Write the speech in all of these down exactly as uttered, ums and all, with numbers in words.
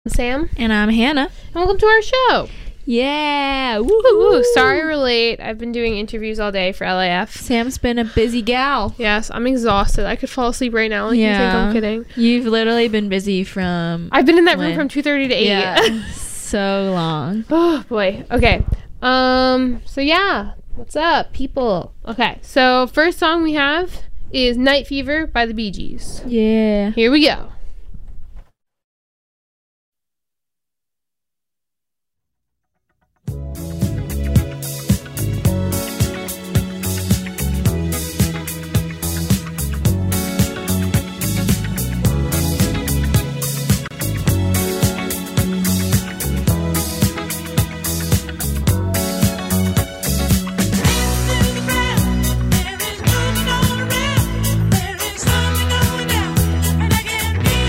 Sam. And I'm Hannah. And welcome to our show. Yeah. Woo woo. Sorry we're late. I've been doing interviews all day for L A F. Sam's been a busy gal. Yes, I'm exhausted. I could fall asleep right now. Like, yeah. You think I'm kidding? You've literally been busy from... I've been in that when? room from two thirty to eight. Yeah. So long. Oh, boy. Okay. Um. So, yeah. What's up, people? Okay. So, first song we have is Night Fever by the Bee Gees. Yeah. Here we go. There is something going down, and I can't be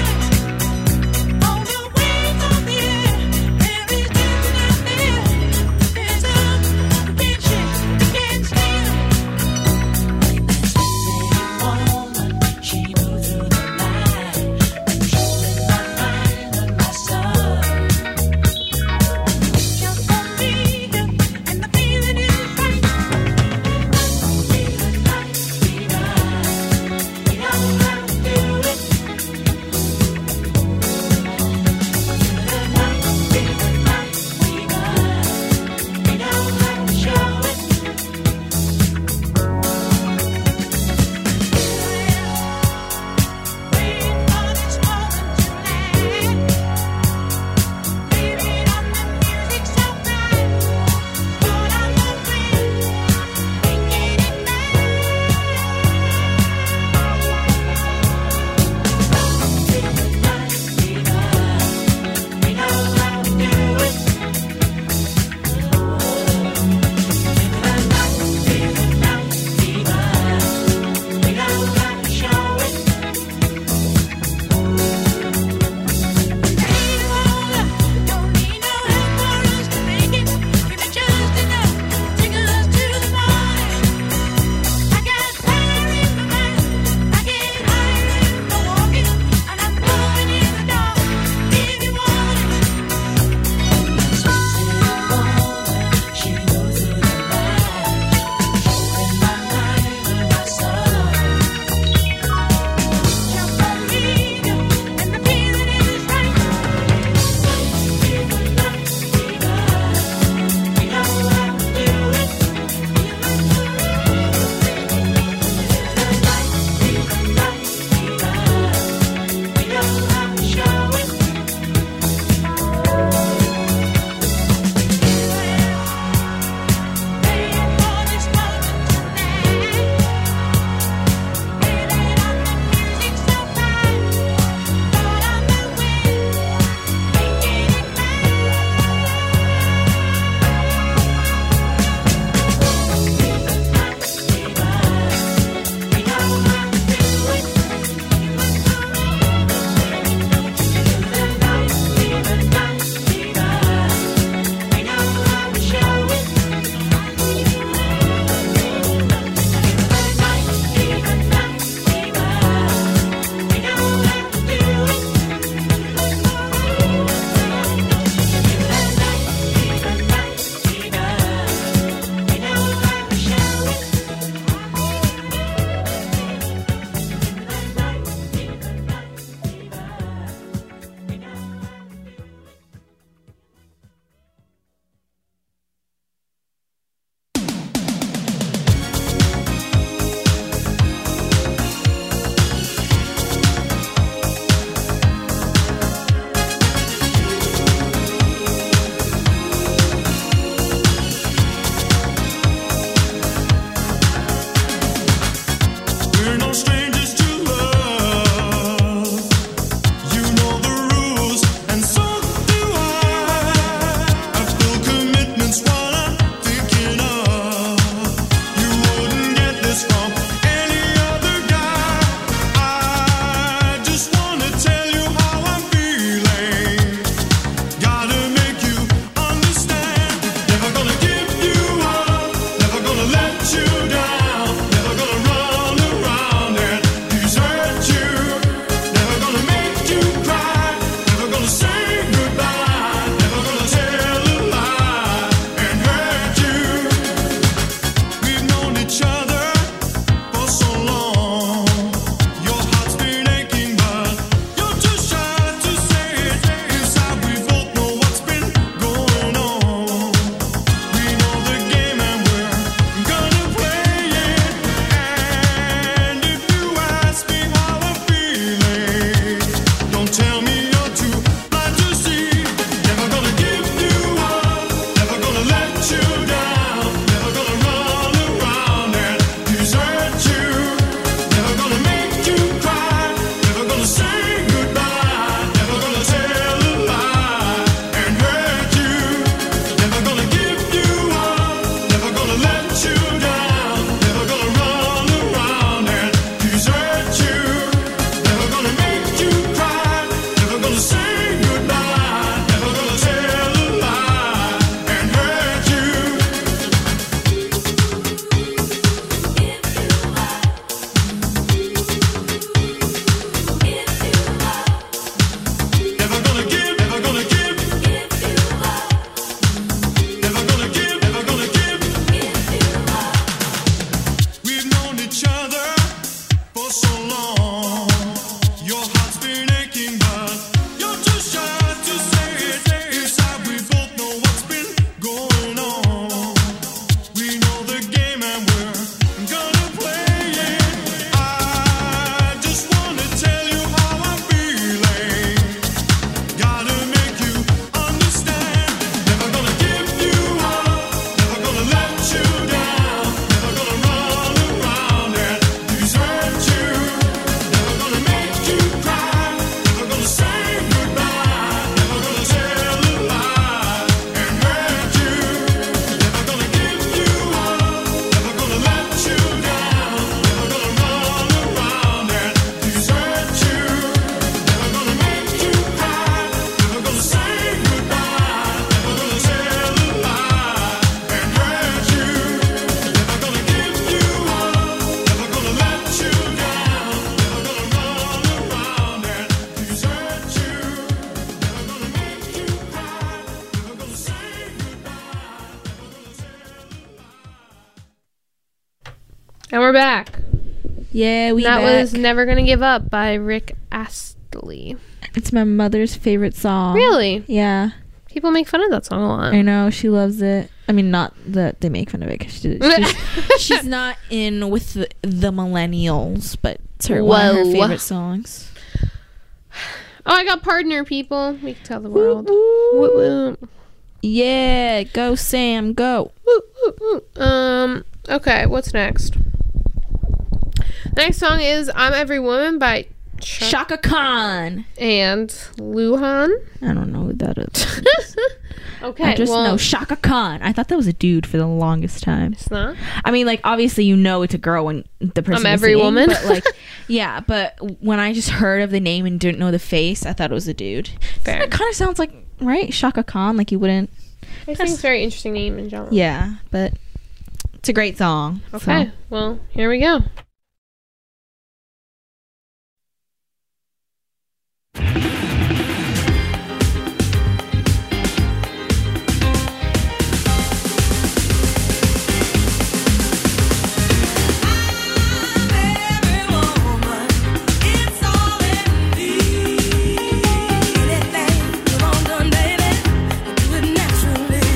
And we're back. Yeah, we that back. was Never Gonna Give Up by Rick Astley. It's my mother's favorite song. Really? Yeah. People make fun of that song a lot. I know. She loves it. I mean, not that they make fun of it, because she she's, she's not in with the, the millennials, but it's her, one of her Whoa. favorite songs. Oh, I got Partner, people. We can tell the world. Woo, Woo, woo. woo. Yeah, go Sam, go. Woo, woo, woo. Um, okay, what's next? Next song is I'm Every Woman by Ch- Shaka Khan. and Luhan. I don't know who that is. Okay, I just well, know Shaka Khan. I thought that was a dude for the longest time. it's not. I mean, like, obviously you know it's a girl when the person I'm is Every singing, Woman. but like, yeah, but when I just heard of the name and didn't know the face, I thought it was a dude. Fair. It kind of sounds like, right, Shaka Khan, like you wouldn't. I think it's a very interesting name in general. Yeah, but it's a great song. Okay, so. well, here we go.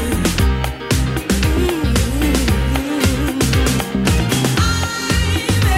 Baby,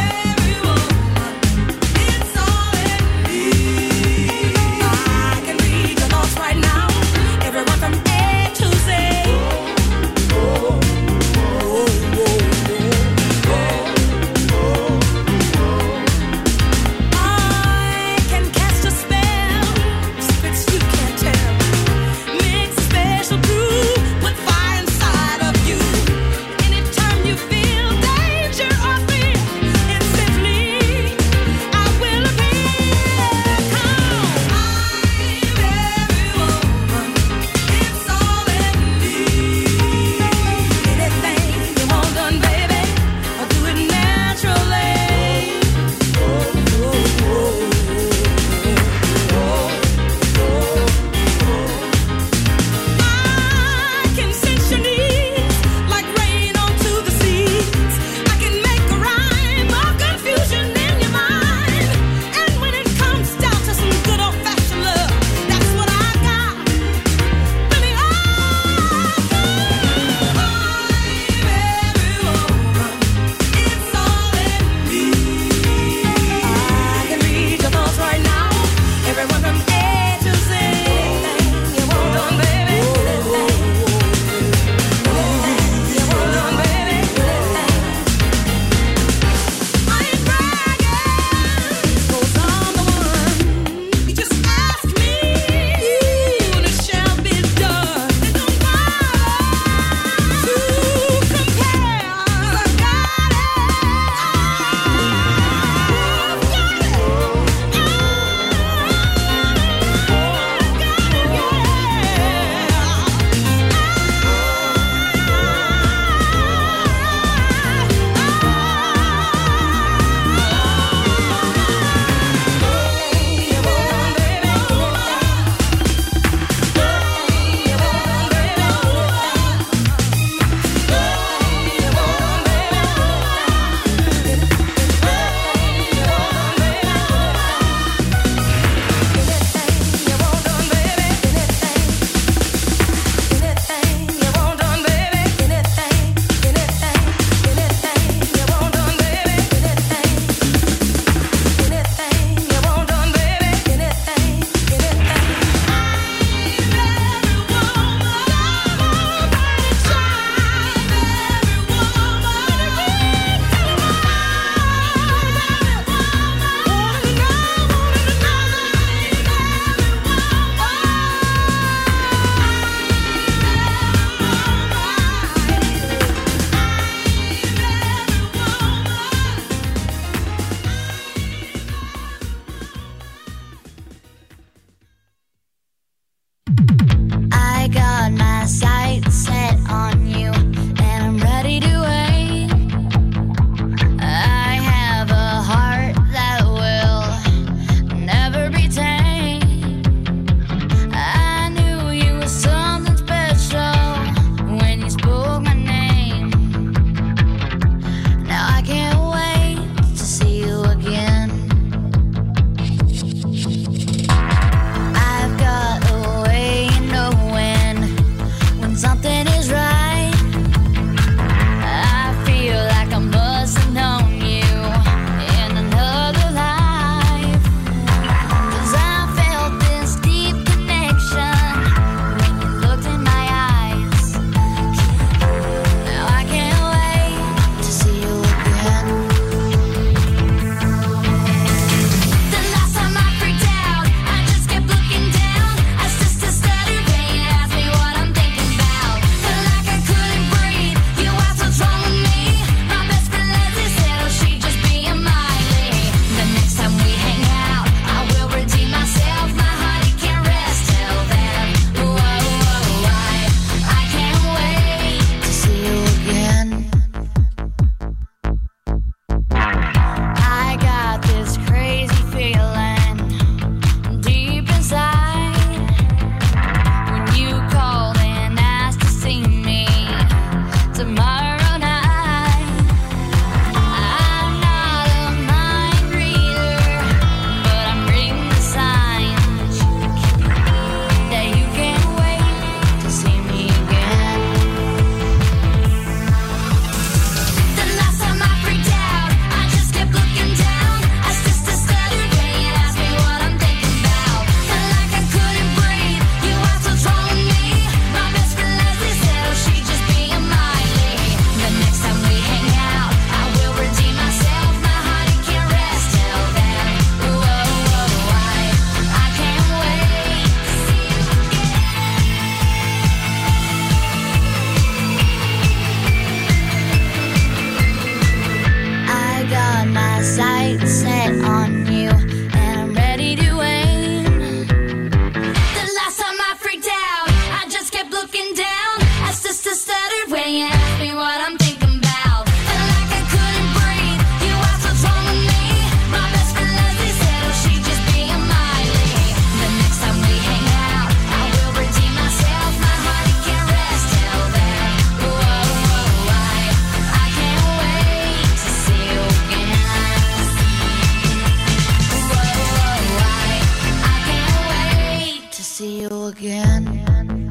again.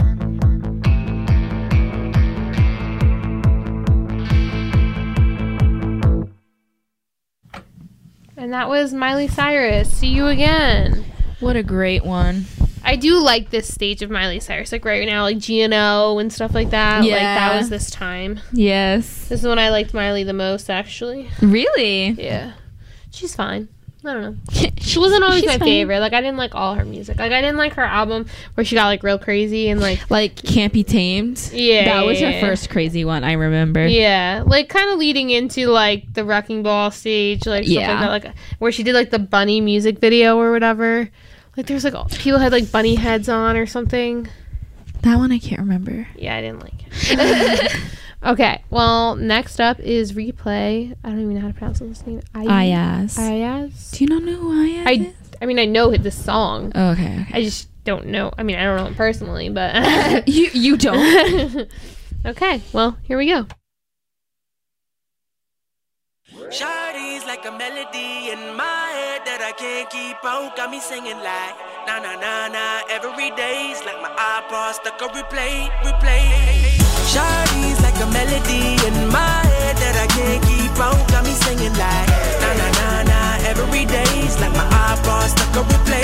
And that was Miley Cyrus. See You Again. What a great one. I do like this stage of Miley Cyrus. Like right now, like G N O and stuff like that. Yeah. Like that was this time. Yes. This is when I liked Miley the most, actually. Really? Yeah. She's fine. I don't know. She wasn't always She's my fine. favorite. Like I didn't like all her music. Like I didn't like her album where she got like real crazy and like Like Can't Be Tamed. Yeah, That was yeah, her yeah. first crazy one, I remember. yeah, like kind of leading into like the Wrecking Ball stage, like stuff Yeah. like that, like where she did like the bunny music video or whatever. Like there's like all, people had like bunny heads on or something. That one I can't remember. Yeah, I didn't like it. Okay, well, next up is Replay. I don't even know how to pronounce this name. Ayaz. Ayaz. Do you not know who Ayaz I, is? I mean, I know this song. Oh, okay, okay. I just don't know. I mean, I don't know him personally, but... you you don't? Okay, well, here we go. Shawty's like a melody in my head that I can't keep out. Got me singing like na na na na every day's like my iPod stuck on replay, replay. Shawty's like a melody in my head that I can't keep out. Got me singing like na na na na every day's like my iPod stuck on replay,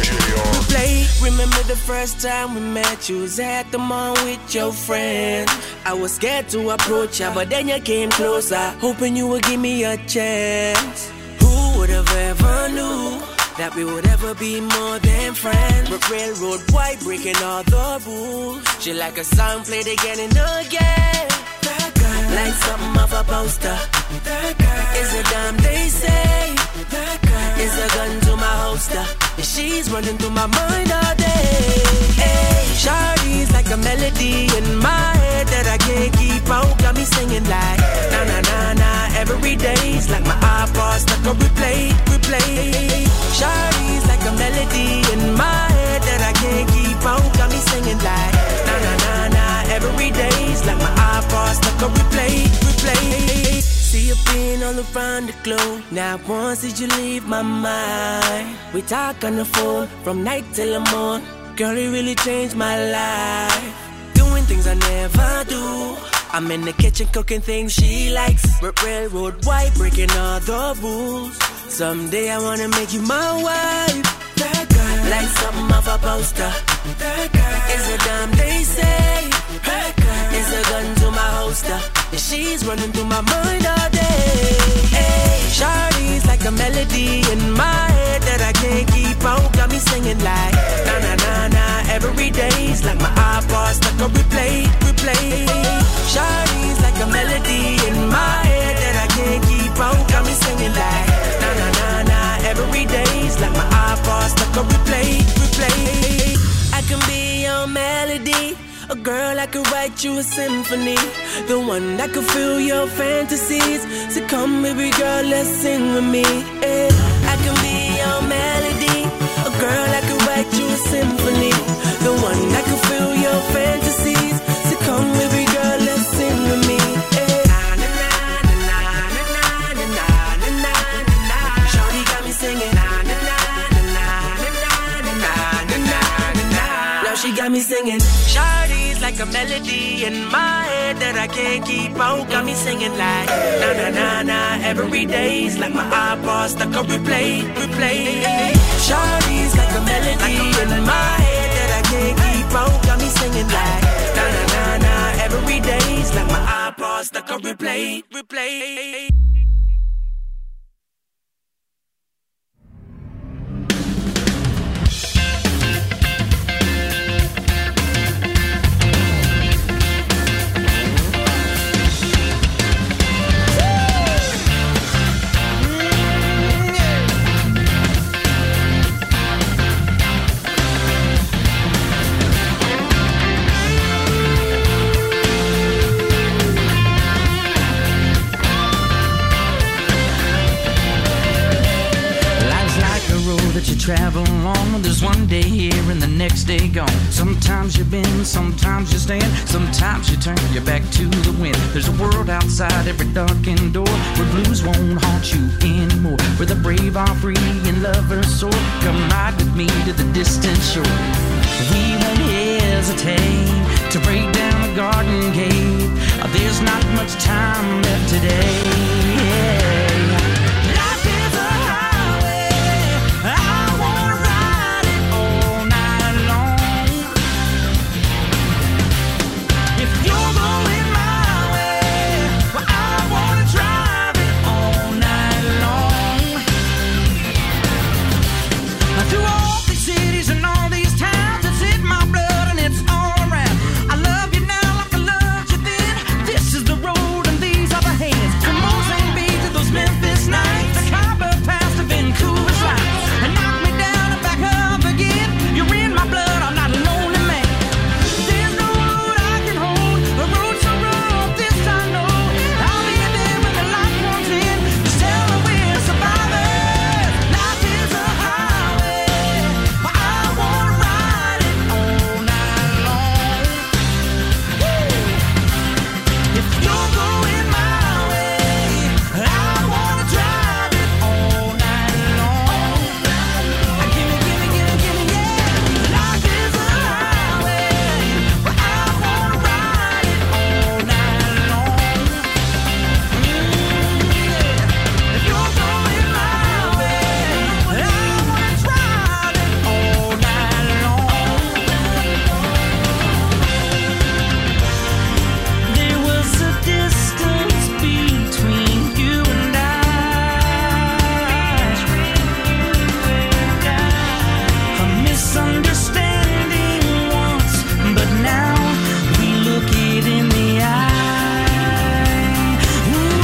replay. Remember the first time we met? You was at the mall with your friend. I was scared to approach ya, but then you came closer, hoping you would give me a chance. Who would have ever knew that we would ever be more than friends? We're railroad white, breaking all the rules. She like a song played again and again. That girl, like something off a poster. That girl is a dime, they say. That girl is a gun to my holster, and she's running through my mind all day. Hey, Shawty's like a melody in my head that I can't keep out. Got me singing like na na na na every day's like my iPod stuck on replay, replay. Shawty's like a melody in my head that I can't keep out. Got me singing like na na na na every day's like my iPod stuck on replay, replay. See you being all around the globe. Not once did you leave my mind. We talk on the phone from night till the morning. Girl, it really changed my life. Doing things I never do. I'm in the kitchen cooking things she likes. R- railroad white, breaking all the rules. Someday I wanna make you my wife. That girl, like something off a poster. That girl is a dime, they say. That girl is a gun to my holster, and she's running through my mind all day. Hey, Shawty's like a melody in my head that I can't keep out. Got me singing like na na na na every day's like my iPod stuck on replay, replay. Shawty's like a melody in my head that I can't keep out. Got me singing like na na na na every day's like my iPod stuck on replay, replay. I can be your melody, a girl I could write you a symphony, the one that could fill your fantasies. So come baby girl, let's sing with me. Yeah. I can be your melody, a girl I could write you a symphony, the one that could fill your fantasies. So come baby girl, let's sing with me. Yeah. Shawty got me singing. Now she got me singing. Shawty's like a melody in my head that I can't keep out. Got me singing like na na na na every day's like my iPod stuck on replay, replay. Shawty's like a melody in my head that I can't keep out. Got me singing like na na na na every day's like my iPod stuck on replay, replay. That you travel along. There's one day here and the next day gone. Sometimes you bend, sometimes you stand, sometimes you turn your back to the wind. There's a world outside every darkened door where blues won't haunt you anymore, where the brave are free and lovers soar. Come ride with me to the distant shore. we won't hesitate to break down the garden gate. There's not much time left today. Life is a highway, I wanna ride it all night long. If you're going my way, well, I wanna drive it all night long. Through all these cities and all these towns, it's in my blood and it's all around. I love you now like I loved you then. This is the road and these are the hands. From Mozambique to those Memphis nights, the Copper Pass to Vancouver slides, and knock me down and back up again. You're in my blood, I'm not a lonely man. There's no road I can hold, a road so rough, this I know. I'll be there when the light comes in. Just tell me we're survivors. Life is a highway, but I wanna ride it all night long. If you're going my way, I wanna drive it all night long. Gimme, gimme, gimme, gimme, yeah. Life is a highway, but I wanna ride it all night long. If you're going my way, I wanna drive it all night long. There was a distance between you and I, a misunderstanding once, but now we look it in the eye. Ooh.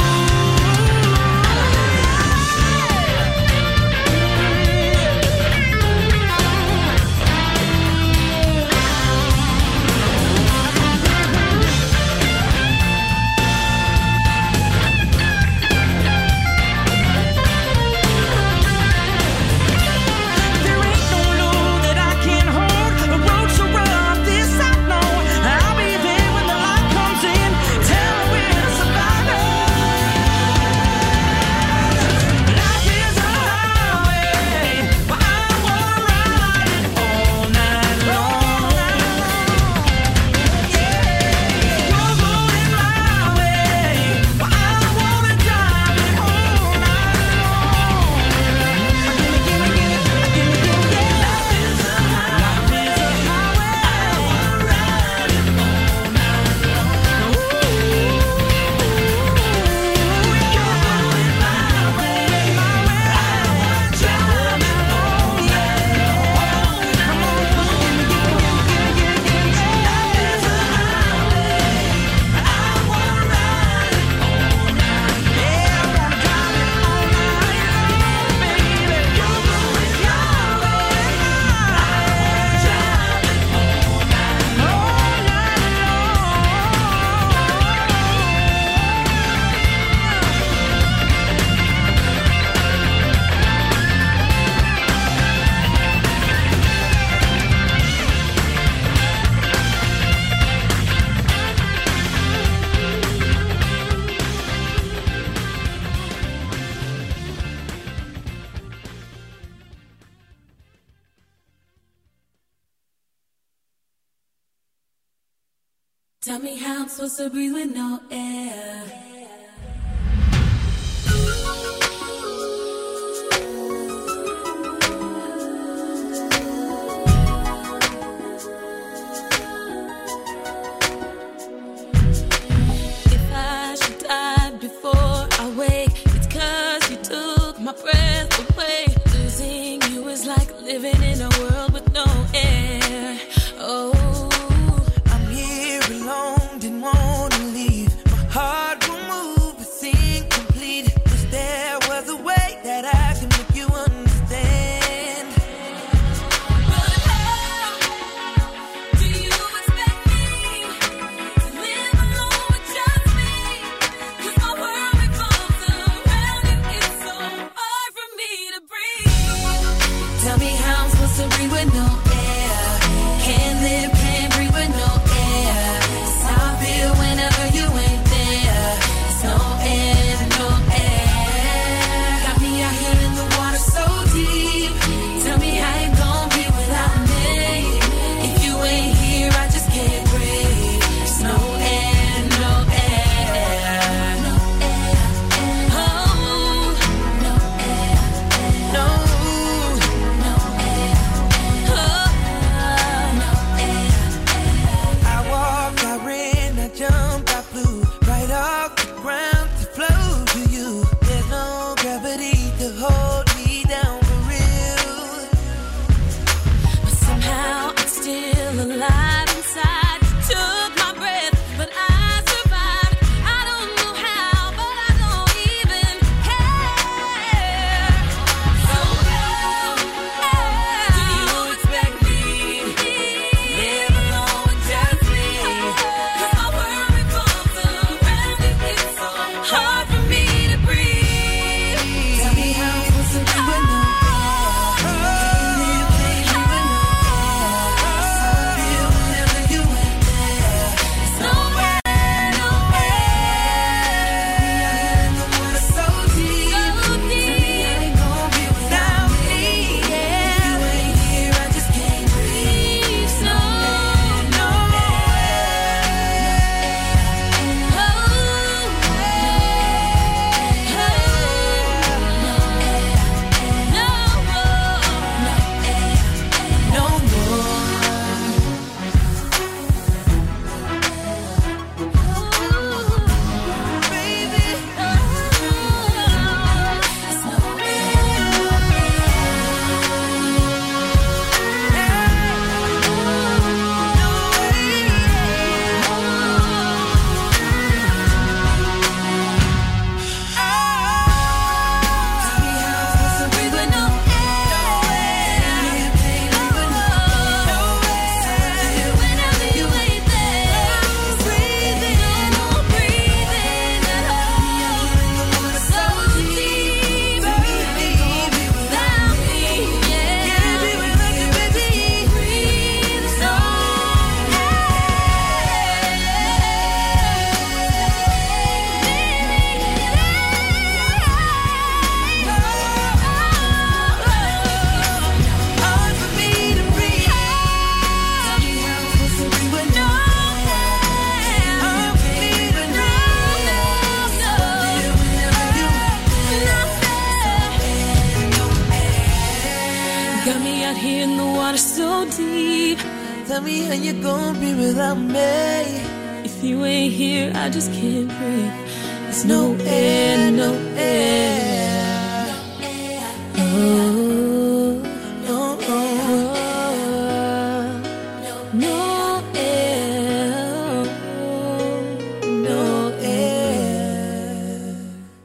There ain't no load that I can't hold. A road so rough, this I know. I'll be there when the light comes in. Tell me we're survivors. Life is a highway, but I wanna ride it all night long. You're going my way, but I wanna drive it all night long. Gimme, gimme, gimme, gimme, gimme, yeah. Life is a highway, I wanna ride it all night long. You're going my way, my way, I wanna drive it all night long. Come on, gimme, gimme, gimme, gimme, gimme, gimme, yeah. Life is a highway, I wanna ride it all night. Yeah, I wanna drive it all night long, baby. You're going your way, I wanna drive it all night, all night Tell me how I'm supposed to breathe with no air. If I should die before I wake, it's 'cause you took my breath away. Losing you is like living in a world with no air. Oh, I'm here alone, didn't wanna leave. My heart will water so deep. Tell me how you gonna be without me. If you ain't here, I just can't breathe. There's no air, no air. Oh, no air. No air. No air.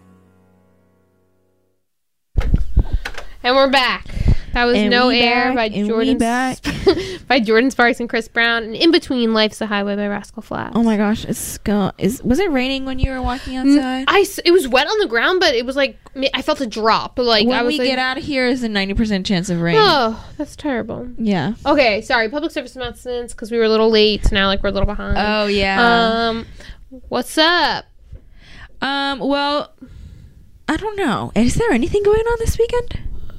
And we're back. That was And No we Air back, by and we Jordan back. by Jordan Sparks and Chris Brown, and In Between Life's a Highway by Rascal Flatts. Oh my gosh, it's go- is was it raining when you were walking outside? I s- it was wet on the ground, but it was like I felt a drop. Like when I was we like, get out of here, is a ninety percent chance of rain. oh, that's terrible. Yeah. Okay, sorry. Public service announcements because we were a little late. So now like we're a little behind. Oh yeah. Um, what's up? Um. Well, I don't know. Is there anything going on this weekend?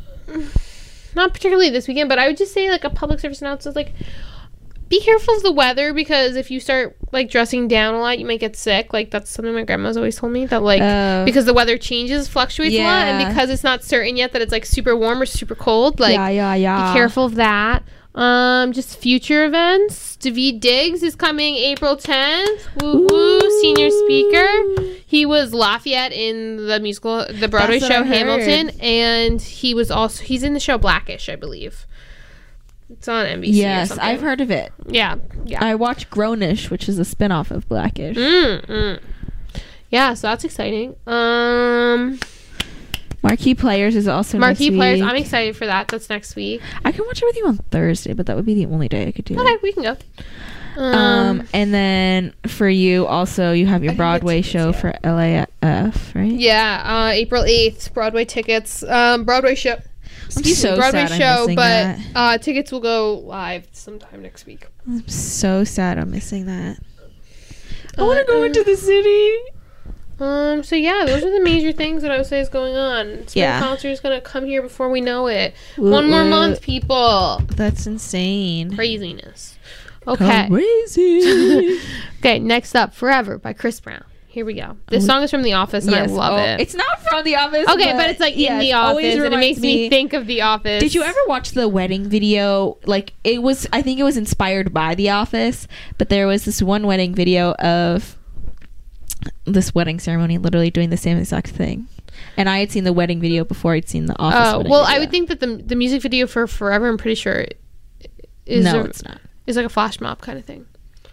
Not particularly this weekend, but I would just say like a public service announcement, like be careful of the weather because if you start like dressing down a lot, you might get sick. Like that's something my grandma's always told me that like Oh. because the weather changes, fluctuates a lot, Yeah. and because it's not certain yet that it's like super warm or super cold. Like yeah, yeah, yeah. be careful of that. Um, just future events. Daveed Diggs is coming April tenth. Woo woo, senior speaker. He was Lafayette in the musical, the Broadway That's what show I heard. Hamilton, and he was also he's in the show Blackish, I believe. It's on N B C. or Yes, something. I've heard of it. Yeah, yeah. I watched Grownish, which is a spin-off of Blackish. Mm, mm. Yeah, so that's exciting. Um, Marquee Players is also Marquee next Players. week. I'm excited for that. That's next week. I can watch it with you on Thursday, but that would be the only day I could do Okay, it. we can go. Um, Um, and then for you also, you have your I didn't get Broadway tickets show yet. for L A F, right? yeah, uh, April eighth, Broadway tickets. Um, Broadway show. Excuse so me, Broadway sad I'm show, missing but that. uh, tickets will go live sometime next week. I'm so sad I'm missing that. I Uh, want to go uh, into the city. Um. So yeah, those are the major things that I would say is going on. Spring Yeah. concert is gonna come here before we know it. Woot One more woot. month, people. That's insane. Craziness. Okay. Crazy. Okay. Next up, Forever by Chris Brown. Here we go. This Oh, song is from The Office, and Yes. I love Oh, it. It's not from The Office. Okay, but, it's like in yes, The always Office, and it reminds makes me think of The Office. Did you ever watch the wedding video? Like it was, I think it was inspired by The Office, but there was this one wedding video of this wedding ceremony literally doing the same exact thing. And I had seen the wedding video before I'd seen The Office. Oh wedding well, I video. would think that the the music video for Forever, I'm pretty sure, is no, a- it's not. is like a flash mob kind of thing.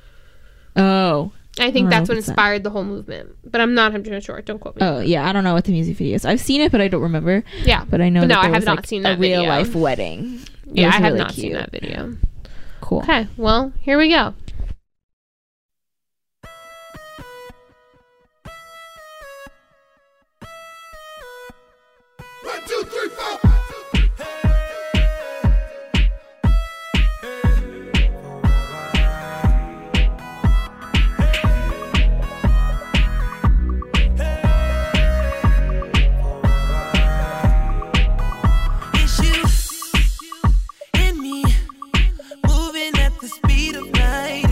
Oh, I think I don't that's know what if it's that. inspired the whole movement, but I'm not one hundred percent sure. Don't quote me. oh yeah. I don't know what the music video is. I've seen it, but I don't remember. Yeah, But I know But that no, I there have was, not like, seen a that real video. life wedding. It yeah, was I have really not seen cute. that video. Cool. Okay, well, here we go. One, two, three, four. It's you and me moving at the speed of light.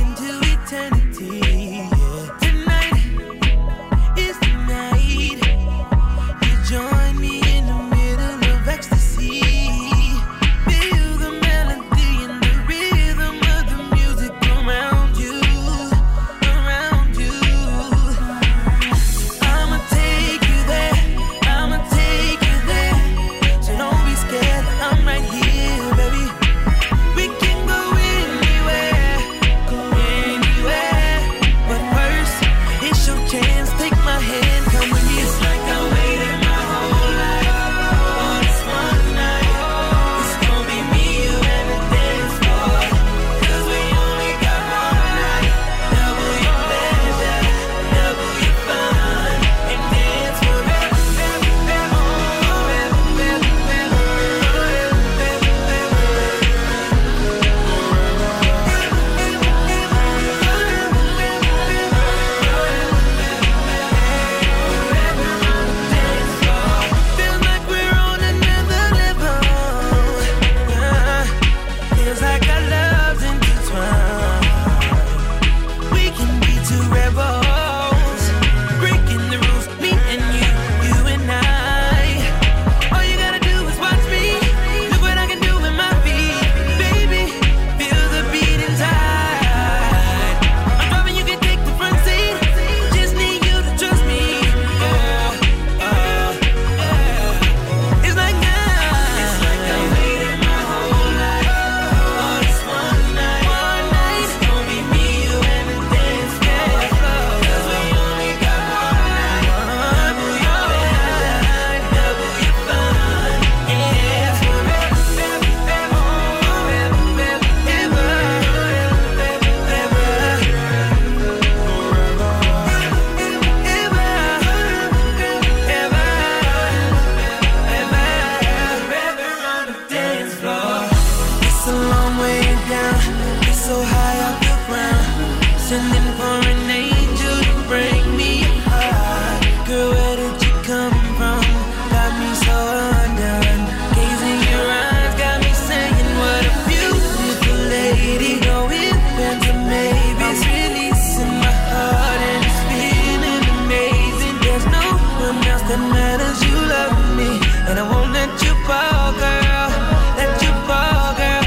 sending for an angel to break me apart. Girl, where did you come from? Got me so undone. Gazing your eyes got me saying, what a beautiful lady. Going back to maybe it's releasing my heart and it's feeling amazing. There's no one else that matters. You love me, and I won't let you fall, girl. Let you fall, girl.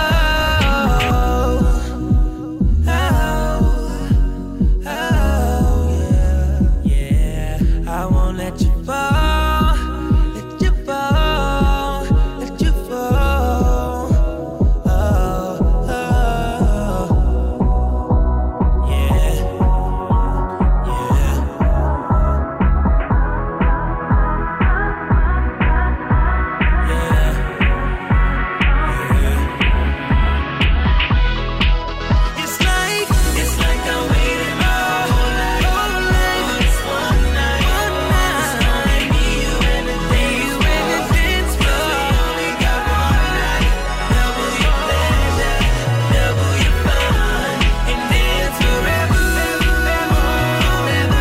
Oh, oh, oh, yeah, yeah. I won't let you fall, let you fall, let you fall. Oh, oh, yeah, yeah. It's like, it's like I waited my whole life, whole life for this one night, one night. Me, you, and the day you and the dance floor. We only got one night. Double your pleasure, double your fun, and dance forever, forever, forever,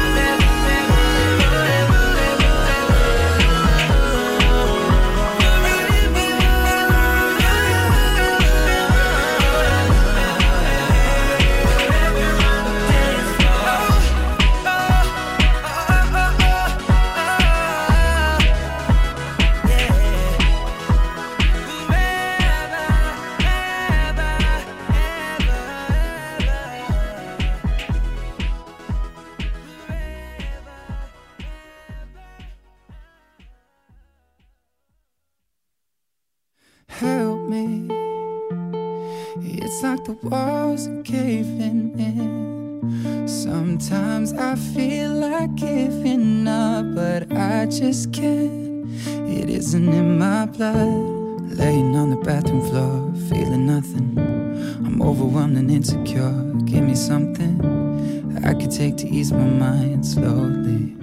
Help me. It's like the walls are caving in. Sometimes I feel like giving up, but I just can't. It isn't in my blood. Laying on the bathroom floor, feeling nothing. I'm overwhelmed and insecure. Give me something I could take to ease my mind slowly.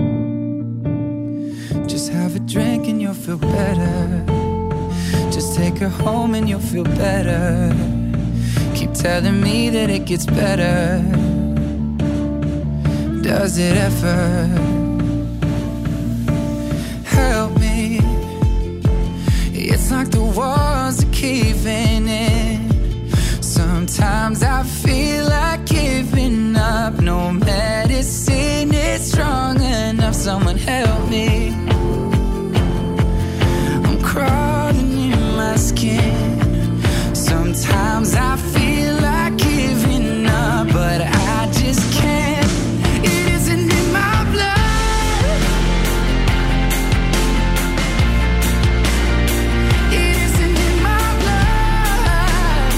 Just have a drink and you'll feel better. Just take her home and you'll feel better. Keep telling me that it gets better. Does it ever? Help me. It's like the walls are caving in. Sometimes I feel like giving up. No medicine is strong enough. Someone help me. I'm crawling in my skin. Sometimes I feel like giving up, but I just can't. It isn't in my blood. It isn't in my blood.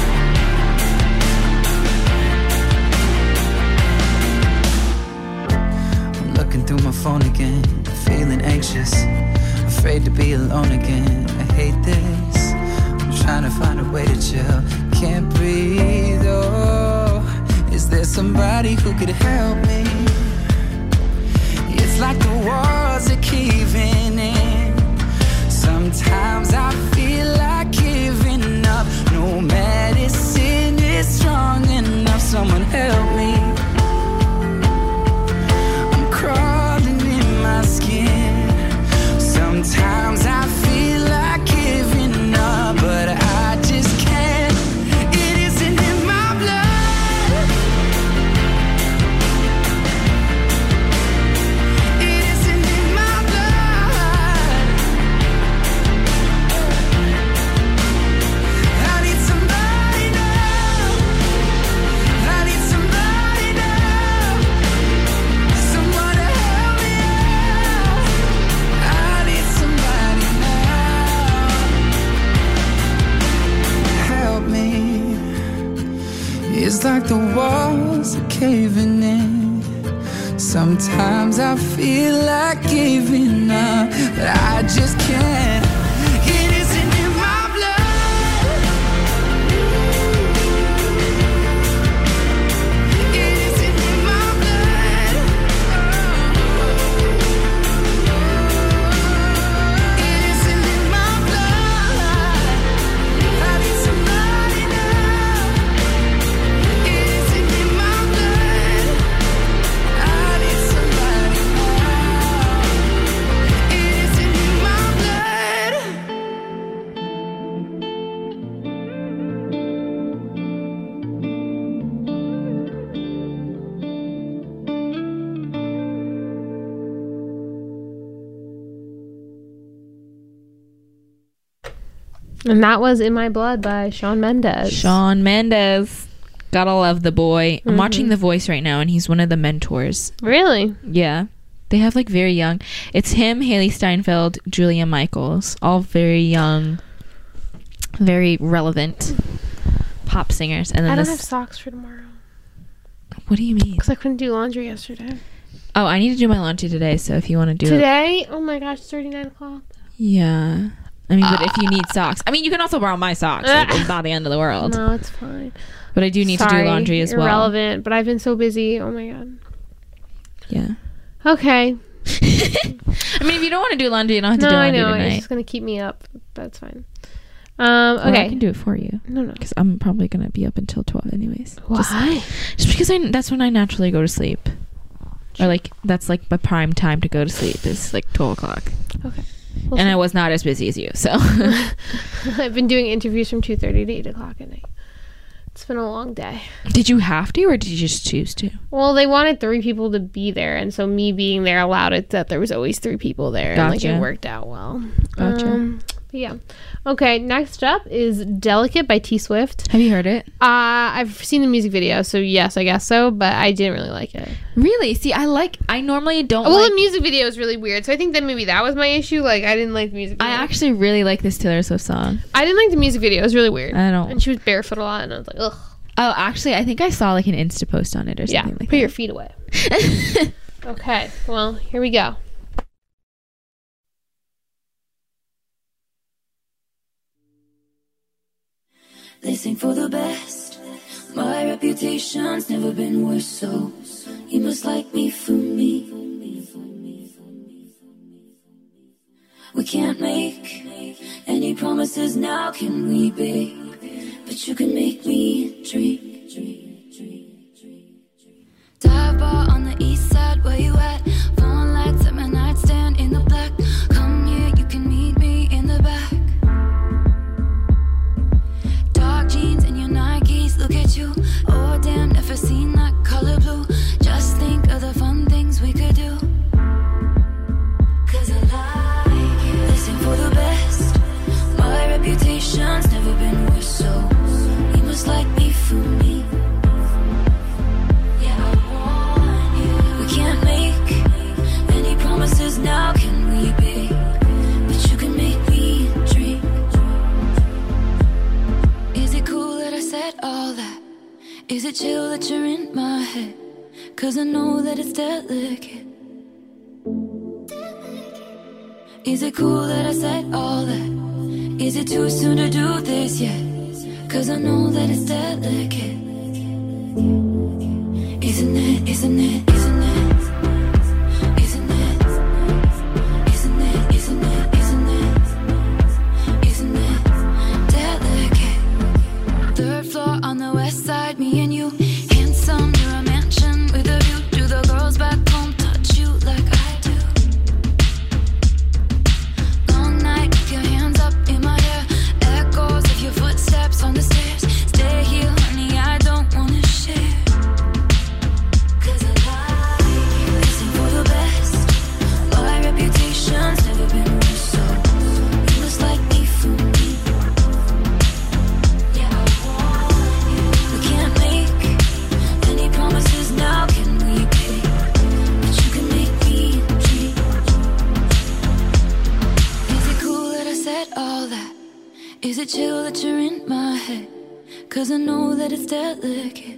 I'm looking through my phone again, feeling anxious, afraid to be alone again. I hate this. I'm trying to find a way to chill. Can't breathe, oh. Is there somebody who could help me? It's like the walls are caving in. Sometimes I feel like giving up. No medicine is strong enough. Someone help me. I'm crawling in my skin. Sometimes I feel like giving up, but I just can't. It isn't in my blood. It isn't in my blood. I need somebody now. I need somebody now. Someone to help me out. I need somebody now. Help me. It's like the walls are caving in. Sometimes I feel like giving up, but I just can't. It isn't in my blood. It isn't in my blood. It isn't in my blood. I need somebody now. It isn't in my blood. And that was In My Blood by Shawn Mendes. Shawn Mendes. Gotta love the boy. I'm Mhm. watching The Voice right now, and he's one of the mentors. Really? Yeah. They have like very young. It's him, Haley Steinfeld, Julia Michaels. All very young, very relevant pop singers. And then I don't this, have socks for tomorrow. What do you mean? Because I couldn't do laundry yesterday. Oh, I need to do my laundry today, so if you want to do it. Today? Oh my gosh, it's already nine o'clock. Yeah. I mean, but if you need socks. I mean, you can also borrow my socks. Like, it's not the end of the world. No, it's fine. But I do need Sorry, to do laundry as well. irrelevant, but I've been so busy. Oh my god. Yeah. Okay. I mean, if you don't want to do laundry, you don't have to No, do I laundry know. tonight. It's just going to keep me up. That's fine. Um, Or okay. I can do it for you. No, no. Because I'm probably going to be up until twelve anyways. Why? Just, just because I, that's when I naturally go to sleep. Or like, that's like my prime time to go to sleep is like twelve o'clock. Okay. And I was not as busy as you, so. I've been doing interviews from two thirty to eight o'clock at night. It's been a long day. Did you have to, or did you just choose to? Well, they wanted three people to be there, and so me being there allowed it that there was always three people there. And like Gotcha. it worked out well. Gotcha. Um, but yeah. Okay, next up is Delicate by T Swift. Have you heard it? Uh, I've seen the music video, so yes, I guess so, but I didn't really like it. Really? See, I like, I normally don't Well, like. the music video is really weird, so I think that maybe that was my issue. Like, I didn't like the music I video. actually really like this Taylor Swift song. I didn't like the music video. It was really weird. I don't. And she was barefoot a lot, and I was like, ugh. Oh, actually, I think I saw like an Insta post on it or Yeah, something like put that. your feet away. Okay, well, here we go. They sing for the best. My reputation's never been worse, so you must like me for me. We can't make any promises now, can we, babe? But you can make me dream, dream, dream, dream, dream. Dive bar on the east side, where you at? Phone lights at my nightstand in the black. Come here, you can meet me in the back. Dark jeans and your Nikes, look at you. Oh damn, never seen that color blue. Just think of the fun things we could do. Cause I like it. Listen for the best. My reputation's never been worse, so you must like me for me. Yeah, I want you. We can't make any promises now, can we, babe? But you can make me dream. Is it cool that I said all that? Is it chill that you're in my head? Cause I know that it's delicate. Is it cool that I said all that? Is it too soon to do this yet? Cause I know that it's delicate. Isn't it, isn't it, isn't it? Isn't it? Isn't it, isn't it, isn't it? Isn't it delicate? Third floor on the west side, me and you. Handsome, near a mansion with a view. Do the girls back home touch you like I do? Long night, keep your hands up in my hair. Echoes of your footsteps on the stairs. Stay here, honey, I don't wanna share. Cause I like it. Listen for the best. My reputation's never been worse, so you must like me for me. Yeah, I want you. We can't make any promises now, can we, babe? But you can make me dream. Is it cool that I said all that? Is it chill that you're in my head? Cause I know that it's delicate.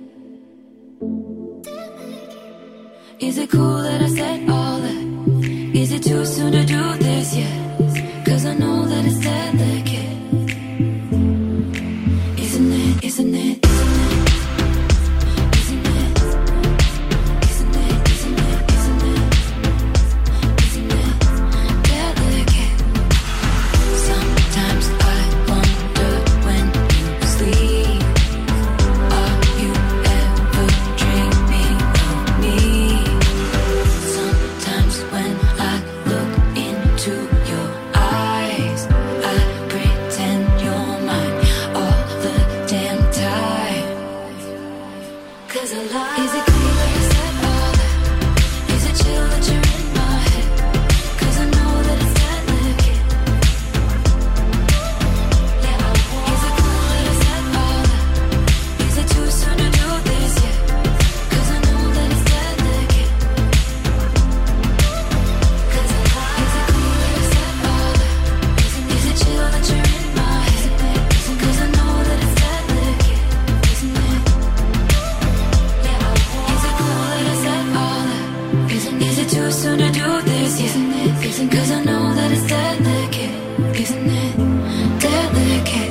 Is it cool that I said all that? Is it too soon to do this yet? Cause I know that it's delicate. Isn't it, isn't it, isn't it? Isn't it? Isn't it, isn't it, isn't it? Isn't it delicate? Sometimes I wonder when you sleep, are you ever dreaming of me? Sometimes when I look into your Listen, cause I know that it's delicate, isn't it? Delicate.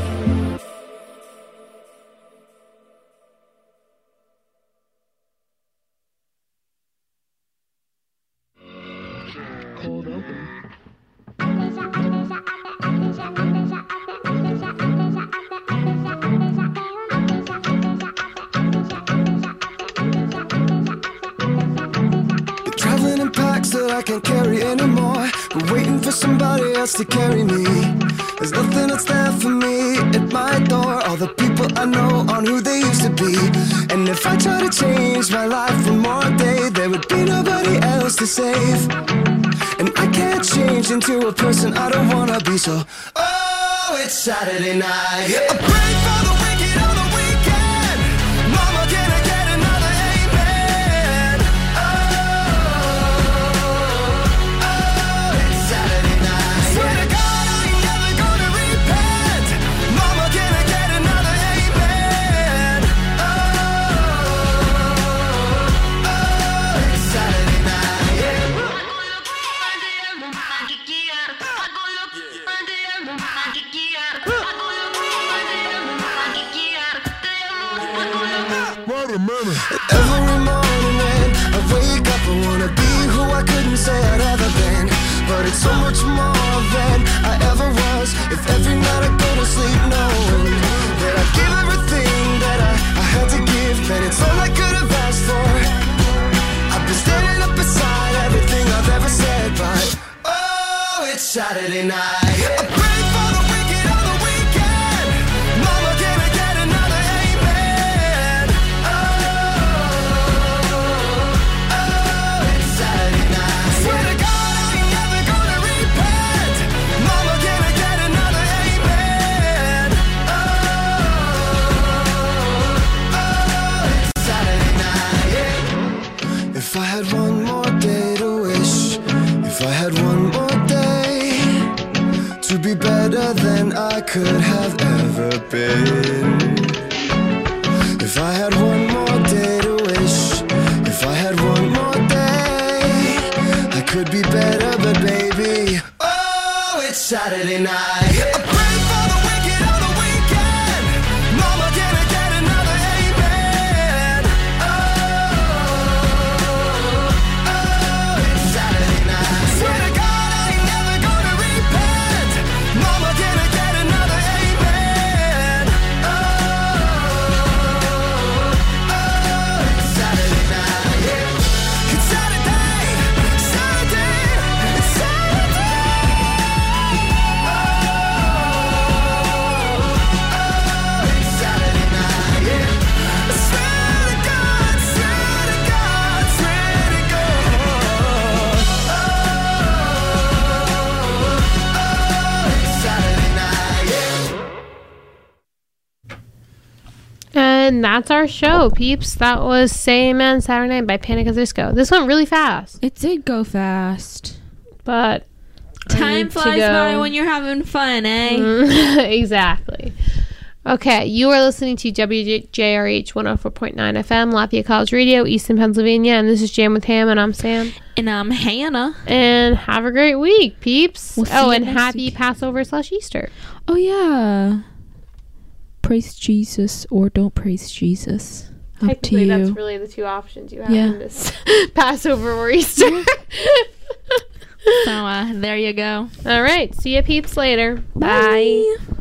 Traveling in packs that I can't carry anymore. But waiting for somebody else to carry me. There's nothing that's there for me at my door. All the people I know aren't who they used to be. And if I try to change my life one more day, there would be nobody else to save. And I can't change into a person I don't wanna be. So, oh, it's Saturday night. I pray for the wicked on the weekend. Mama, can I get another amen? Every morning when I wake up, I wanna be who I couldn't say I'd ever been. But it's so much more than I ever was. If every night I go to sleep knowing that I give everything that I, I had to give, then it's all I could have asked for. I've been standing up beside everything I've ever said, but oh, it's Saturday night. I pray for the wicked on the weekend. Mama, can I get another amen? If I had one more day to wish, if I had one more day to be better than I could have ever been. If I had one more day to wish, if I had one more day, I could be better, but baby, oh, it's Saturday night. I pray for the wicked on the weekend. Mama, can I get another amen? Swear to God, I ain't never gonna repent. Mama, can I get another amen? Oh, oh, it's Saturday night, yeah. It's Saturday, Saturday, it's Saturday. Oh, oh, it's Saturday night, yeah. I swear to God, swear to God, swear to God. Oh, oh, it's Saturday night, yeah. And that's our show, peeps. That was Say Amen Saturday Night by Panic at the Disco. This went really fast, It did go fast. but I Time need to flies go. by when you're having fun, eh? Mm, exactly. Okay, you are listening to W J R H one oh four point nine F M, Lafayette College Radio, Easton, Pennsylvania, and this is Jam with Ham, and I'm Sam. And I'm Hannah. And have a great week, peeps. We'll see oh, you and next happy week. Passover slash Easter. Oh, yeah. Praise Jesus or don't praise Jesus. Up to Technically, that's you. really the two options you have Yeah. in this Passover or Easter. So, uh, there you go. All right, see ya, peeps, later. Bye.